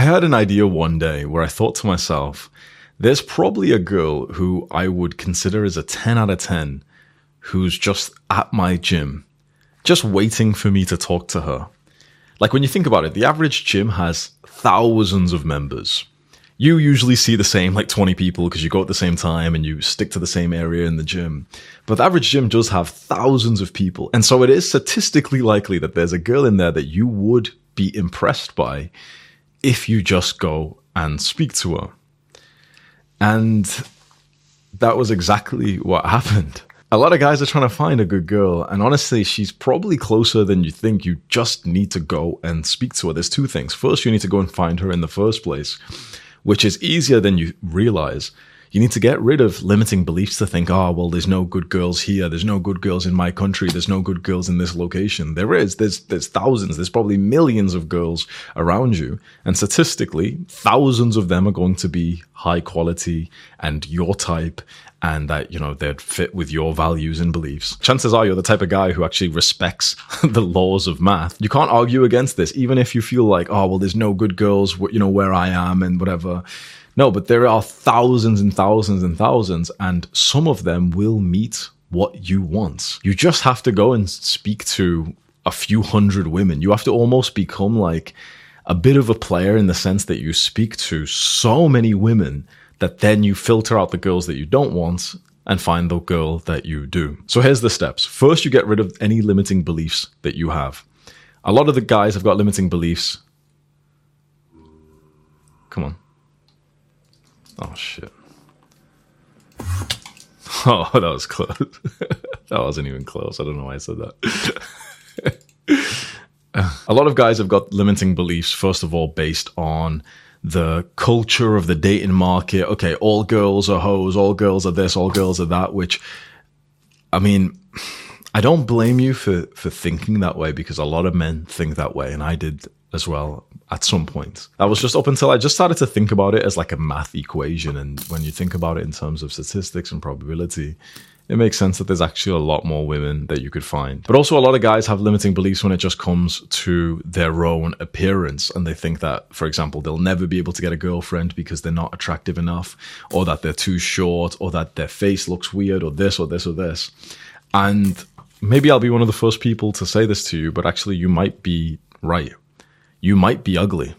had an idea one day where I thought to myself, there's probably a girl who I would consider as a 10 out of 10 who's just at my gym, just waiting for me to talk to her. Like when you think about it, the average gym has thousands of members. You usually see the same like 20 people because you go at the same time and you stick to the same area in the gym. But the average gym does have thousands of people. And so it is statistically likely that there's a girl in there that you would be impressed by if you just go and speak to her. And that was exactly what happened. A lot of guys are trying to find a good girl, and honestly, she's probably closer than you think. You just need to go and speak to her. There's two things. First, you need to go and find her in the first place, which is easier than you realize. You need to get rid of limiting beliefs to think, oh, well, there's no good girls here. There's no good girls in my country. There's no good girls in this location. There is. There's thousands. There's probably millions of girls around you. And statistically, thousands of them are going to be high quality and your type, and that, you know, they'd fit with your values and beliefs. Chances are you're the type of guy who actually respects the laws of math. You can't argue against this, even if you feel like, oh, well, there's no good girls, you know, where I am and whatever. No, but there are thousands and thousands and thousands, and some of them will meet what you want. You just have to go and speak to a few hundred women. You have to almost become like a bit of a player in the sense that you speak to so many women that then you filter out the girls that you don't want and find the girl that you do. So here's the steps. First, you get rid of any limiting beliefs that you have. A lot of the guys have got limiting beliefs. Come on. Oh, shit. Oh, that was close. That wasn't even close. I don't know why I said that. A lot of guys have got limiting beliefs, first of all, based on the culture of the dating market. Okay, all girls are hoes, all girls are this, all girls are that, which, I mean, I don't blame you for thinking that way, because a lot of men think that way, and I did as well at some point. That was just up until I just started to think about it as like a math equation, and when you think about it in terms of statistics and probability, it makes sense that there's actually a lot more women that you could find. But also a lot of guys have limiting beliefs when it just comes to their own appearance. And they think that, for example, they'll never be able to get a girlfriend because they're not attractive enough, or that they're too short, or that their face looks weird, or this, or this, or this. And maybe I'll be one of the first people to say this to you, but actually you might be right. You might be ugly.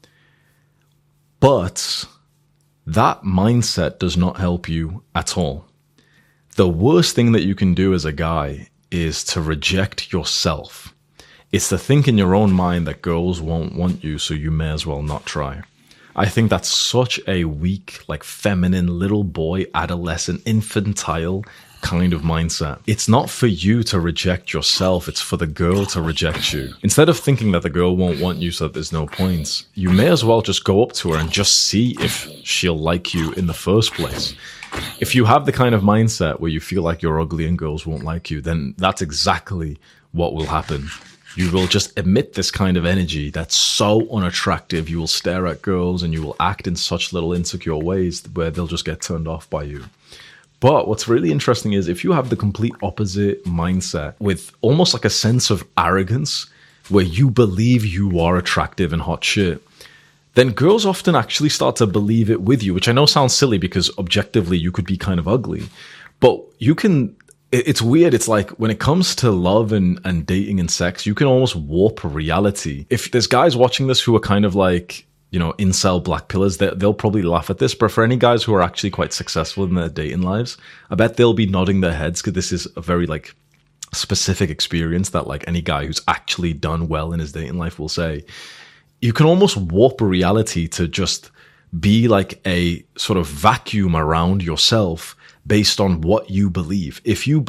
But that mindset does not help you at all. The worst thing that you can do as a guy is to reject yourself. It's to think in your own mind that girls won't want you, so you may as well not try. I think that's such a weak, like feminine, little boy, adolescent, infantile kind of mindset. It's not for you to reject yourself, it's for the girl to reject you. Instead of thinking that the girl won't want you so that there's no points, you may as well just go up to her and just see if she'll like you in the first place. If you have the kind of mindset where you feel like you're ugly and girls won't like you, then that's exactly what will happen. You will just emit this kind of energy that's so unattractive. You will stare at girls and you will act in such little insecure ways where they'll just get turned off by you. But what's really interesting is if you have the complete opposite mindset with almost like a sense of arrogance where you believe you are attractive and hot shit, then girls often actually start to believe it with you, which I know sounds silly because objectively you could be kind of ugly. But you can, it's weird. It's like when it comes to love and dating and sex, you can almost warp reality. If there's guys watching this who are kind of like, you know, incel black pillars, they'll probably laugh at this. But for any guys who are actually quite successful in their dating lives, I bet they'll be nodding their heads because this is a very like specific experience that like any guy who's actually done well in his dating life will say. You can almost warp a reality to just be like a sort of vacuum around yourself based on what you believe. If you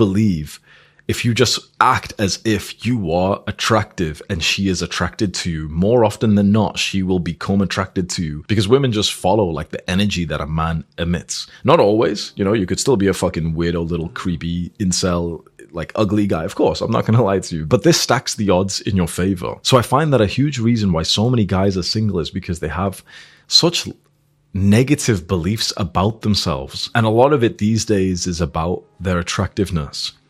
just act as if you are attractive and she is attracted to you, more often than not, she will become attracted to you because women just follow like the energy that a man emits. Not always, you know, you could still be a fucking weirdo little creepy incel like ugly guy. Of course, I'm not going to lie to you, but this stacks the odds in your favor. So I find that a huge reason why so many guys are single is because they have such negative beliefs about themselves. And a lot of it these days is about their attractiveness.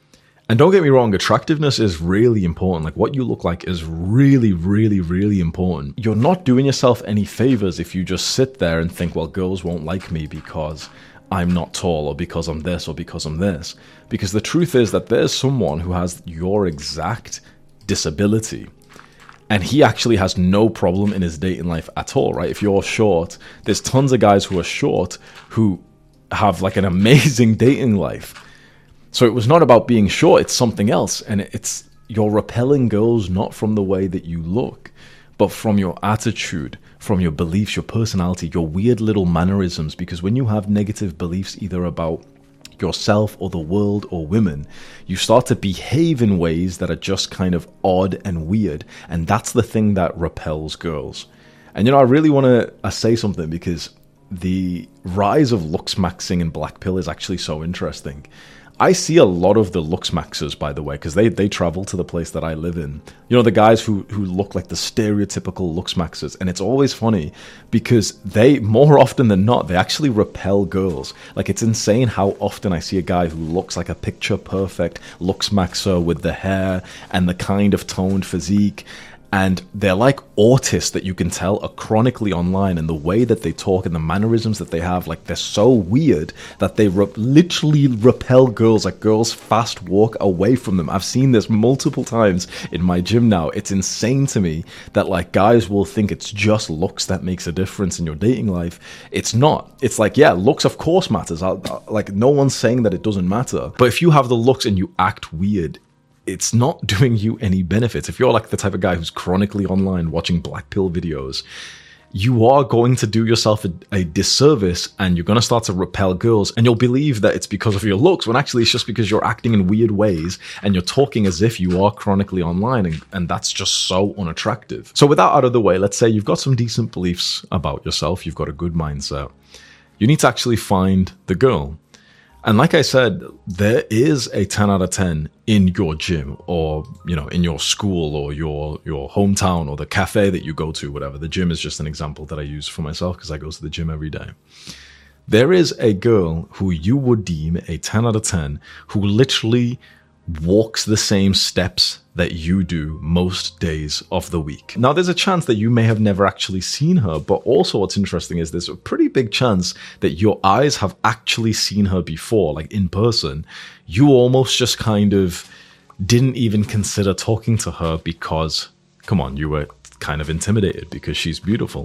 And don't get me wrong, attractiveness is really important. Like what you look like is really, really, really important. You're not doing yourself any favors if you just sit there and think, well, girls won't like me because I'm not tall or because I'm this or because I'm this. Because the truth is that there's someone who has your exact disability and he actually has no problem in his dating life at all, right? If you're short, there's tons of guys who are short who have like an amazing dating life. So it was not about being short, it's something else. And it's you're repelling girls not from the way that you look, but from your attitude, from your beliefs, your personality, your weird little mannerisms. Because when you have negative beliefs either about yourself or the world or women, you start to behave in ways that are just kind of odd and weird. And that's the thing that repels girls. And I really want to say something, because the rise of looks maxing and black pill is actually so interesting. I see a lot of the looks maxers, by the way, because they travel to the place that I live in. The guys who look like the stereotypical looks maxers. And it's always funny because they, more often than not, they actually repel girls. Like, it's insane how often I see a guy who looks like a picture perfect looks maxer with the hair and the kind of toned physique. And they're like autists that you can tell are chronically online, and the way that they talk and the mannerisms that they have, like, they're so weird that they literally repel girls. Like, girls fast walk away from them. I've seen this multiple times in my gym now. It's insane to me that, like, guys will think it's just looks that makes a difference in your dating life. It's not. It's like, yeah, looks of course matters. Like, no one's saying that it doesn't matter. But if you have the looks and you act weird, it's not doing you any benefits. If you're like the type of guy who's chronically online watching black pill videos, you are going to do yourself a disservice, and you're going to start to repel girls, and you'll believe that it's because of your looks, when actually it's just because you're acting in weird ways and you're talking as if you are chronically online, and that's just so unattractive. So with that out of the way, let's say you've got some decent beliefs about yourself, you've got a good mindset. You need to actually find the girl. And like I said, there is a 10 out of 10 in your gym, or, in your school, or your hometown, or the cafe that you go to, whatever. The gym is just an example that I use for myself because I go to the gym every day. There is a girl who you would deem a 10 out of 10 who literally walks the same steps that you do most days of the week. Now, there's a chance that you may have never actually seen her, but also what's interesting is there's a pretty big chance that your eyes have actually seen her before, like in person. You almost just kind of didn't even consider talking to her because, come on, you were kind of intimidated because she's beautiful.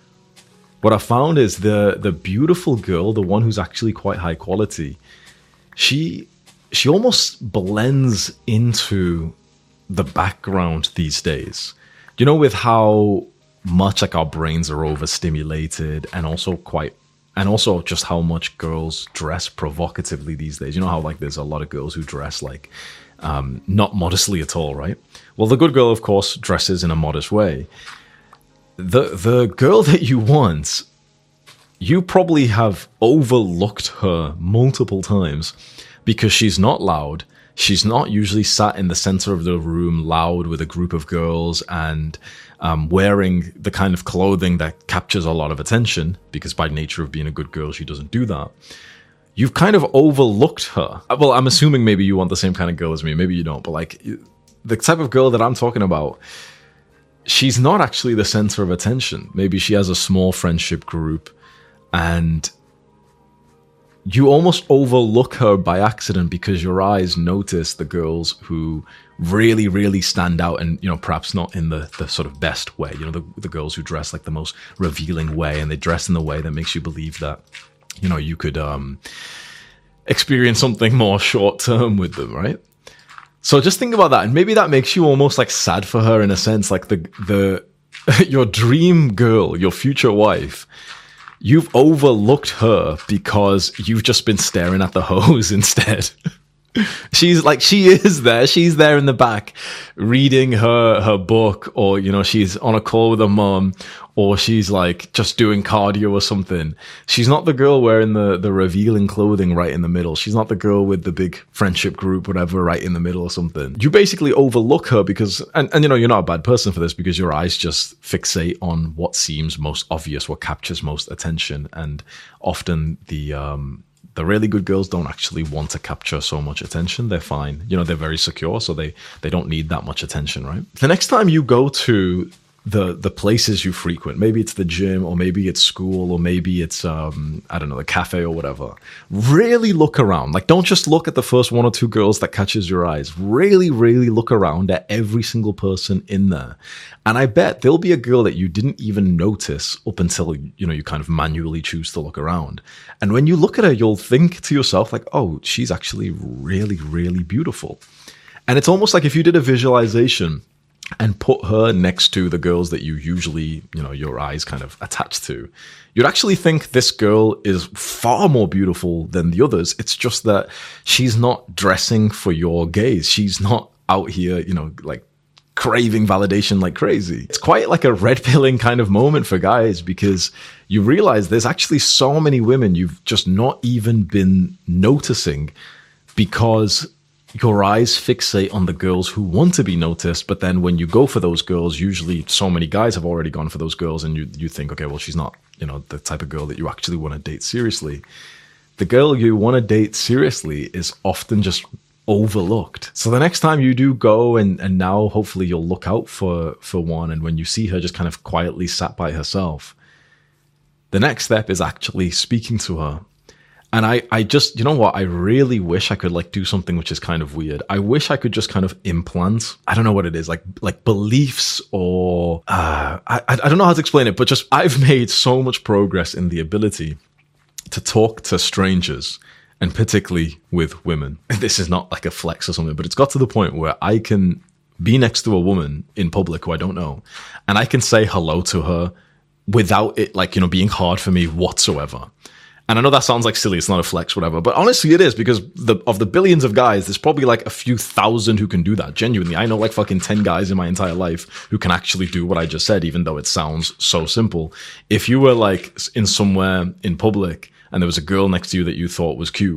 What I found is the beautiful girl, the one who's actually quite high quality, she almost blends into the background these days. With how much like our brains are overstimulated, and also just how much girls dress provocatively these days. How like there's a lot of girls who dress like not modestly at all, right? Well, the good girl, of course, dresses in a modest way. The girl that you want, you probably have overlooked her multiple times, because she's not loud. She's not usually sat in the center of the room loud with a group of girls and wearing the kind of clothing that captures a lot of attention, because by nature of being a good girl, she doesn't do that. You've kind of overlooked her. Well, I'm assuming maybe you want the same kind of girl as me. Maybe you don't. But like the type of girl that I'm talking about, she's not actually the center of attention. Maybe she has a small friendship group, and you almost overlook her by accident because your eyes notice the girls who really, really stand out, and, perhaps not in the sort of best way. The girls who dress like the most revealing way, and they dress in the way that makes you believe that, you could experience something more short term with them, right? So just think about that, and maybe that makes you almost like sad for her in a sense, like the your dream girl, your future wife. You've overlooked her because you've just been staring at the hose instead. She is there. She's there in the back reading her book, or, she's on a call with her mom, or she's like just doing cardio or something. She's not the girl wearing the revealing clothing right in the middle. She's not the girl with the big friendship group, whatever, right in the middle or something. You basically overlook her because, and you're not a bad person for this, because your eyes just fixate on what seems most obvious, what captures most attention. And often the The really good girls don't actually want to capture so much attention. They're fine. You know, they're very secure, so they don't need that much attention, right? The next time you go to the places you frequent, maybe it's the gym, or maybe it's school, or maybe it's I don't know, the cafe or whatever, really look around. Like, don't just look at the first one or two girls that catches your eyes. Really look around at every single person in there, and I bet there'll be a girl that you didn't even notice up until, you know, you kind of manually choose to look around. And when you look at her, you'll think to yourself like, oh, she's actually really beautiful. And it's almost like if you did a visualization and put her next to the girls that you usually, you know, your eyes kind of attach to, you'd actually think this girl is far more beautiful than the others. It's just that she's not dressing for your gaze. She's not out here, you know, like craving validation like crazy. It's quite like a red pilling kind of moment for guys, because you realize there's actually so many women you've just not even been noticing, because your eyes fixate on the girls who want to be noticed. But then when you go for those girls, usually so many guys have already gone for those girls, and you think, okay, well, she's not, you know, the type of girl that you actually want to date seriously. The girl you want to date seriously is often just overlooked. So the next time you do go, and now hopefully you'll look out for one, and when you see her just kind of quietly sat by herself, the next step is actually speaking to her. And I just, you know what, I really wish I could like do something which is kind of weird. I wish I could just kind of implant, I don't know what it is, like beliefs, or I don't know how to explain it, but just I've made so much progress in the ability to talk to strangers, and particularly with women. This is not like a flex or something, but it's got to the point where I can be next to a woman in public who I don't know, and I can say hello to her without it, like, you know, being hard for me whatsoever. And I know that sounds like silly, it's not a flex, whatever, but honestly it is, because of the billions of guys, there's probably like a few thousand who can do that. Genuinely, I know like fucking 10 guys in my entire life who can actually do what I just said, even though it sounds so simple. If you were like in somewhere in public and there was a girl next to you that you thought was cute,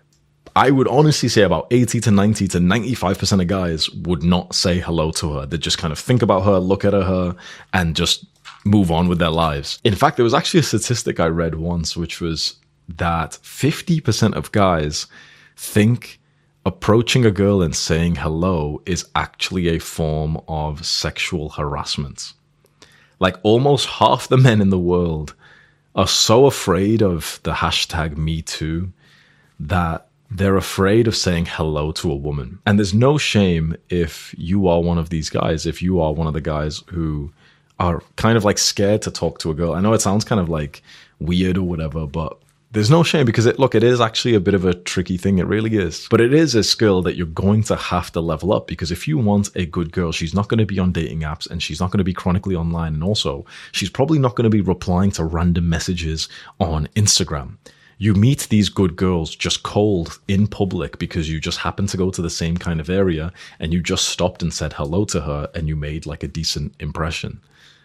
I would honestly say about 80 to 90 to 95% of guys would not say hello to her. They'd just kind of think about her, look at her, and just move on with their lives. In fact, there was actually a statistic I read once, which was that 50% of guys think approaching a girl and saying hello is actually a form of sexual harassment. Like, almost half the men in the world are so afraid of the hashtag #MeToo that they're afraid of saying hello to a woman. And there's no shame if you are one of these guys, if you are one of the guys who are kind of like scared to talk to a girl. I know it sounds kind of like weird or whatever, but there's no shame, because it is actually a bit of a tricky thing. It really is. But it is a skill that you're going to have to level up, because if you want a good girl, she's not going to be on dating apps, and she's not going to be chronically online. And also, she's probably not going to be replying to random messages on Instagram. You meet these good girls just cold in public because you just happen to go to the same kind of area, and you just stopped and said hello to her, and you made like a decent impression.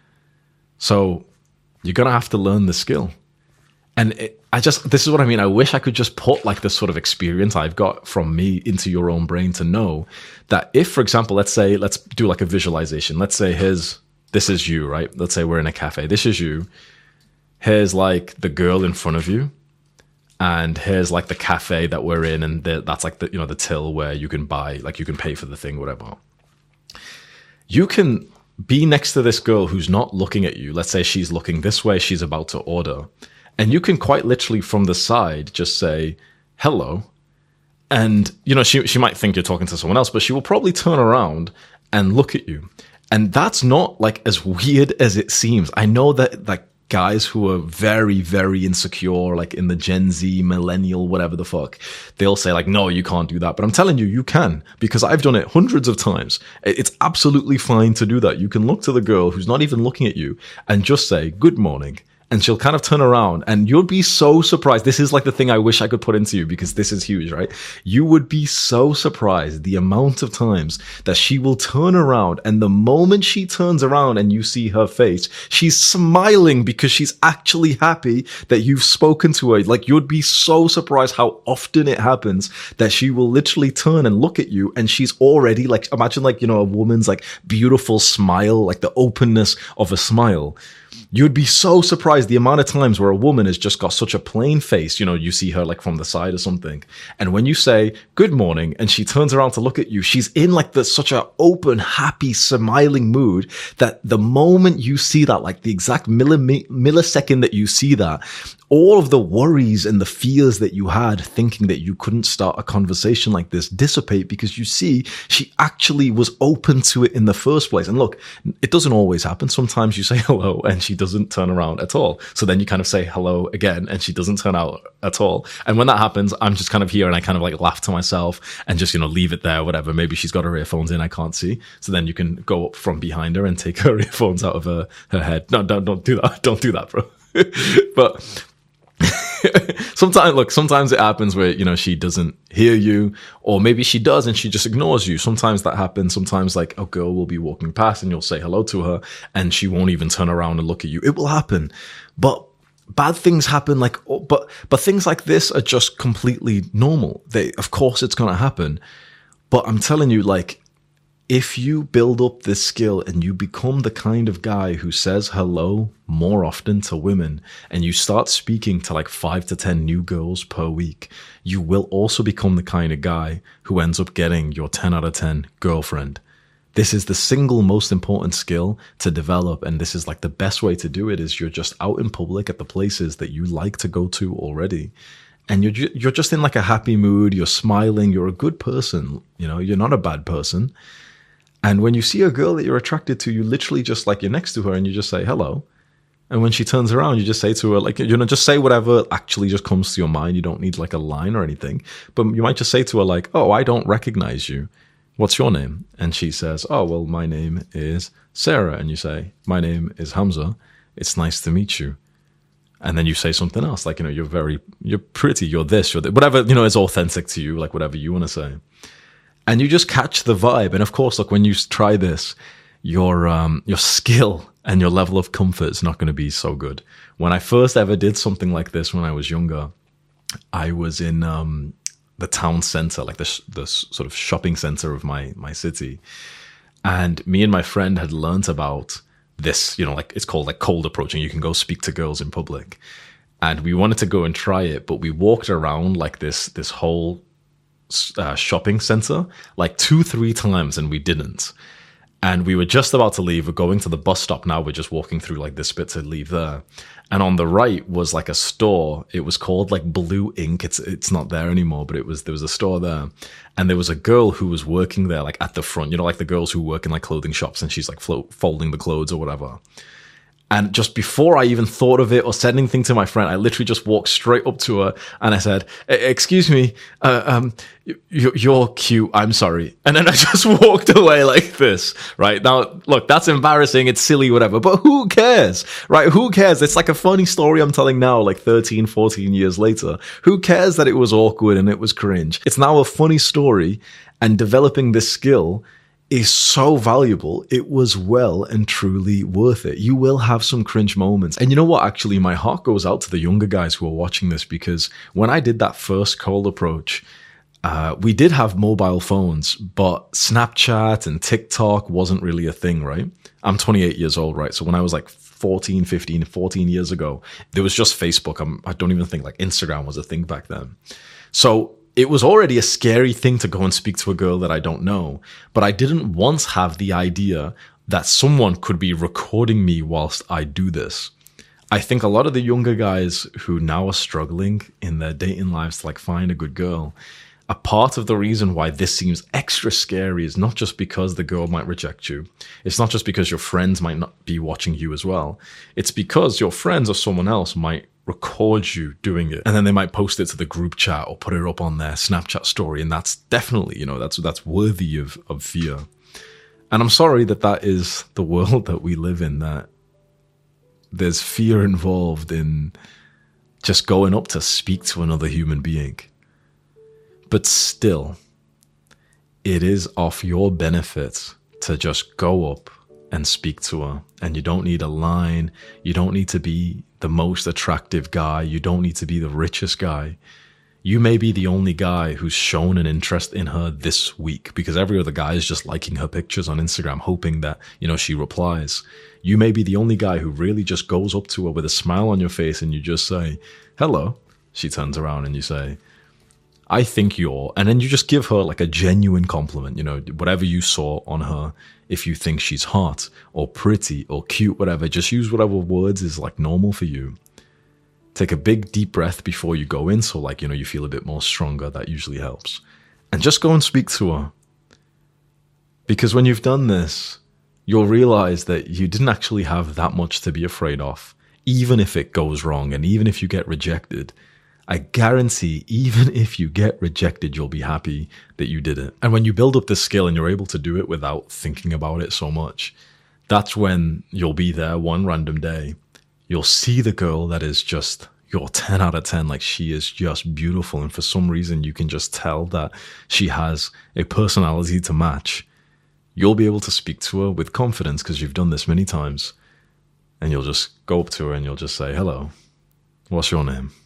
So you're going to have to learn the skill. And this is what I mean. I wish I could just put like this sort of experience I've got from me into your own brain to know that if, for example, let's do like a visualization. Let's say this is you, right? Let's say we're in a cafe. This is you. Here's like the girl in front of you. And here's like the cafe that we're in. And that's like the, you know, the till where you can buy, like you can pay for the thing, whatever. You can be next to this girl who's not looking at you. Let's say she's looking this way, she's about to order. And you can quite literally from the side just say, hello. And, you know, she might think you're talking to someone else, but she will probably turn around and look at you. And that's not like as weird as it seems. I know that like guys who are very, very insecure, like in the Gen Z, millennial, whatever the fuck, they'll say like, no, you can't do that. But I'm telling you, you can, because I've done it hundreds of times. It's absolutely fine to do that. You can look to the girl who's not even looking at you and just say, good morning. And she'll kind of turn around, and you'll be so surprised. This is like the thing I wish I could put into you, because this is huge, right? You would be so surprised the amount of times that she will turn around, and the moment she turns around and you see her face, she's smiling because she's actually happy that you've spoken to her. Like, you'd be so surprised how often it happens that she will literally turn and look at you, and she's already like, imagine like, you know, a woman's like beautiful smile, like the openness of a smile. You'd be so surprised the amount of times where a woman has just got such a plain face. You know, you see her like from the side or something. And when you say good morning and she turns around to look at you, she's in like such a open, happy, smiling mood that the moment you see that, like the exact millisecond that you see that, all of the worries and the fears that you had thinking that you couldn't start a conversation like this dissipate, because you see she actually was open to it in the first place. And look, it doesn't always happen. Sometimes you say hello and she doesn't turn around at all. So then you kind of say hello again and she doesn't turn out at all. And when that happens, I'm just kind of here and I kind of like laugh to myself and just, you know, leave it there, whatever. Maybe she's got her earphones in, I can't see. So then you can go up from behind her and take her earphones out of her head. No, don't do that. Don't do that, bro. But sometimes it happens where, you know, she doesn't hear you, or maybe she does and she just ignores you. Sometimes that happens. Sometimes like a girl will be walking past and you'll say hello to her and she won't even turn around and look at you. It will happen. But bad things happen, like, but things like this are just completely normal. Of course it's going to happen. But I'm telling you, like, if you build up this skill and you become the kind of guy who says hello more often to women, and you start speaking to like 5 to 10 new girls per week, you will also become the kind of guy who ends up getting your 10 out of 10 girlfriend. This is the single most important skill to develop, and this is like the best way to do it is you're just out in public at the places that you like to go to already. And you're just in like a happy mood, you're smiling, you're a good person, you know, you're not a bad person. And when you see a girl that you're attracted to, you literally just like, you're next to her and you just say hello. And when she turns around, you just say to her, like, you know, just say whatever actually just comes to your mind. You don't need like a line or anything, but you might just say to her like, oh, I don't recognize you. What's your name? And she says, oh, well, my name is Sarah. And you say, my name is Hamza. It's nice to meet you. And then you say something else, like, you know, you're pretty, you're this, you're that, whatever, you know, is authentic to you, like whatever you want to say. And you just catch the vibe. And of course, look, when you try this, your skill and your level of comfort is not going to be so good. When I first ever did something like this when I was younger, I was in the town center, like the sort of shopping center of my city. And me and my friend had learnt about this, you know, like it's called like cold approaching. You can go speak to girls in public. And we wanted to go and try it, but we walked around like this whole shopping center like 2-3 times and we didn't. And we were just about to leave. We're going to the bus stop now. We're just walking through like this bit to leave there. And on the right was like a store. It was called like Blue Ink. It's not there anymore, but there was a store there. And there was a girl who was working there like at the front, you know, like the girls who work in like clothing shops, and she's like folding the clothes or whatever. And just before I even thought of it or said anything to my friend, I literally just walked straight up to her and I said, excuse me, you're cute, I'm sorry. And then I just walked away like this, right? Now, look, that's embarrassing, it's silly, whatever, but who cares, right? Who cares? It's like a funny story I'm telling now, like 13, 14 years later. Who cares that it was awkward and it was cringe? It's now a funny story, and developing this skill is so valuable. It was well and truly worth it. You will have some cringe moments. And you know what? Actually, my heart goes out to the younger guys who are watching this, because when I did that first cold approach, we did have mobile phones, but Snapchat and TikTok wasn't really a thing, right? I'm 28 years old, right? So when I was like 14 years ago, there was just Facebook. I don't even think like Instagram was a thing back then. So it was already a scary thing to go and speak to a girl that I don't know, but I didn't once have the idea that someone could be recording me whilst I do this. I think a lot of the younger guys who now are struggling in their dating lives to like find a good girl, a part of the reason why this seems extra scary is not just because the girl might reject you. It's not just because your friends might not be watching you as well. It's because your friends or someone else might record you doing it, and then they might post it to the group chat or put it up on their Snapchat story, and that's definitely, you know, that's worthy of fear. And I'm sorry that is the world that we live in, that there's fear involved in just going up to speak to another human being. But still, it is of your benefit to just go up and speak to her. And you don't need a line. You don't need to be the most attractive guy. You don't need to be the richest guy. You may be the only guy who's shown an interest in her this week, because every other guy is just liking her pictures on Instagram, hoping that, she replies. You may be the only guy who really just goes up to her with a smile on your face and you just say, hello. She turns around and you say, I think you're, and then you just give her like a genuine compliment, whatever you saw on her. If you think she's hot or pretty or cute, whatever, just use whatever words is like normal for you. Take a big deep breath before you go in, so like, you feel a bit more stronger. That usually helps. And just go and speak to her. Because when you've done this, you'll realize that you didn't actually have that much to be afraid of. Even if it goes wrong and even if you get rejected, I guarantee even if you get rejected, you'll be happy that you did it. And when you build up this skill and you're able to do it without thinking about it so much, that's when you'll be there one random day. You'll see the girl that is just your 10 out of 10, like she is just beautiful. And for some reason, you can just tell that she has a personality to match. You'll be able to speak to her with confidence because you've done this many times. And you'll just go up to her and you'll just say, hello, what's your name?